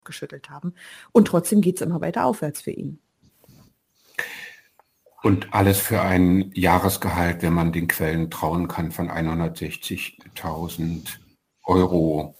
geschüttelt haben. Und trotzdem geht es immer weiter aufwärts für ihn. Und alles für ein Jahresgehalt, wenn man den Quellen trauen kann, von 160.000 Euro.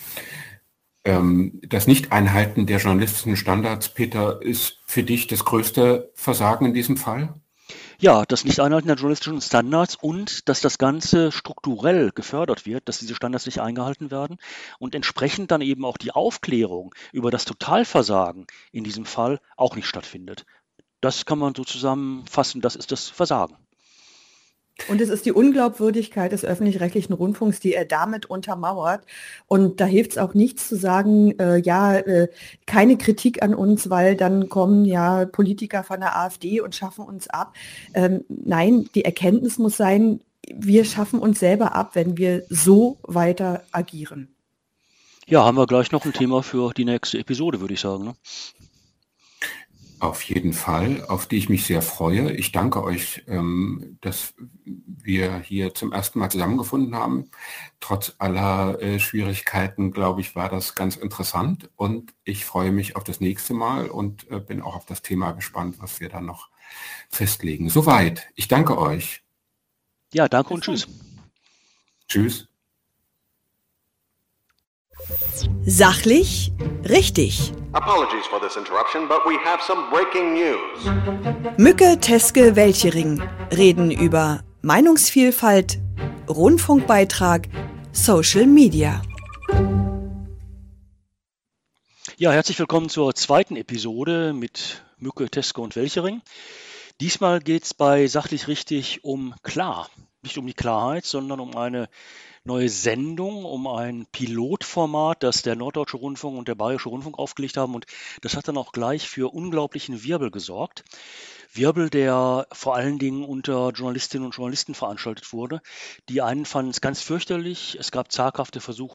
Das Nicht-Einhalten der journalistischen Standards, Peter, ist für dich das größte Versagen in diesem Fall? Ja, das Nicht-Einhalten der journalistischen Standards und dass das Ganze strukturell gefördert wird, dass diese Standards nicht eingehalten werden und entsprechend dann eben auch die Aufklärung über das Totalversagen in diesem Fall auch nicht stattfindet. Das kann man so zusammenfassen, das ist das Versagen. Und es ist die Unglaubwürdigkeit des öffentlich-rechtlichen Rundfunks, die er damit untermauert. Und da hilft es auch nichts zu sagen, keine Kritik an uns, weil dann kommen ja Politiker von der AfD und schaffen uns ab. Nein, die Erkenntnis muss sein, wir schaffen uns selber ab, wenn wir so weiter agieren. Ja, haben wir gleich noch ein Thema für die nächste Episode, würde ich sagen, ne? Auf jeden Fall, auf die ich mich sehr freue. Ich danke euch, dass wir hier zum ersten Mal zusammengefunden haben. Trotz aller Schwierigkeiten, glaube ich, war das ganz interessant. Und ich freue mich auf das nächste Mal und bin auch auf das Thema gespannt, was wir dann noch festlegen. Soweit. Ich danke euch. Ja, danke und tschüss. Tschüss. Sachlich richtig. Apologies for this interruption, but we have some breaking news. Mücke, Teske, Welchering reden über Meinungsvielfalt, Rundfunkbeitrag, Social Media. Ja, herzlich willkommen zur zweiten Episode mit Mücke, Teske und Welchering. Diesmal geht es bei Sachlich richtig um klar. Nicht um die Klarheit, sondern um eine neue Sendung, um ein Pilotformat, das der Norddeutsche Rundfunk und der Bayerische Rundfunk aufgelegt haben. Und das hat dann auch gleich für unglaublichen Wirbel gesorgt. Wirbel, der vor allen Dingen unter Journalistinnen und Journalisten veranstaltet wurde. Die einen fanden es ganz fürchterlich. Es gab zaghafte Versuche,